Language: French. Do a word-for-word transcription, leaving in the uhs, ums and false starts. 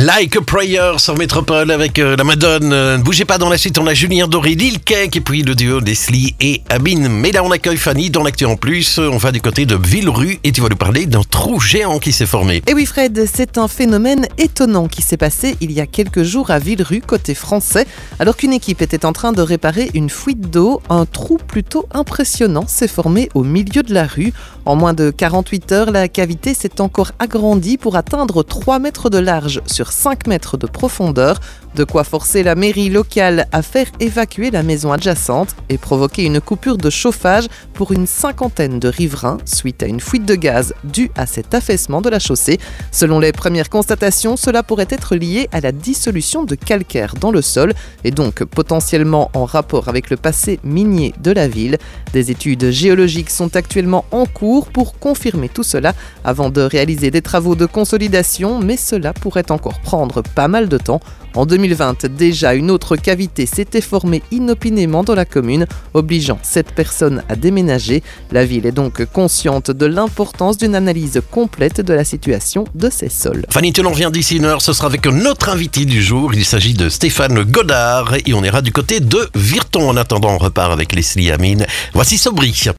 Like a Prayer sur Métropole avec euh, la Madone. Euh, ne bougez pas, dans la suite, on a Julien Doré, Lil Cake et puis le duo Leslie et Amine. Mais là, on accueille Fanny dans l'actu en plus. On va du côté de Villerue et tu vas nous parler d'un trou géant qui s'est formé. Et oui Fred, c'est un phénomène étonnant qui s'est passé il y a quelques jours à Villerue, côté français. Alors qu'une équipe était en train de réparer une fuite d'eau, un trou plutôt impressionnant s'est formé au milieu de la rue. En moins de quarante-huit heures, la cavité s'est encore agrandie pour atteindre trois mètres de large sur cinq mètres de profondeur, de quoi forcer la mairie locale à faire évacuer la maison adjacente et provoquer une coupure de chauffage pour une cinquantaine de riverains suite à une fuite de gaz due à cet affaissement de la chaussée. Selon les premières constatations, cela pourrait être lié à la dissolution de calcaire dans le sol et donc potentiellement en rapport avec le passé minier de la ville. Des études géologiques sont actuellement en cours pour confirmer tout cela avant de réaliser des travaux de consolidation, mais cela pourrait encore prendre pas mal de temps. En deux mille vingt, déjà, une autre cavité s'était formée inopinément dans la commune, obligeant cette personne à déménager. La ville est donc consciente de l'importance d'une analyse complète de la situation de ces sols. Fanny, tu l'en viens d'ici une heure, ce sera avec notre invité du jour. Il s'agit de Stéphane Godard et on ira du côté de Virton. En attendant, on repart avec Leslie et Amine. Voici Sobri.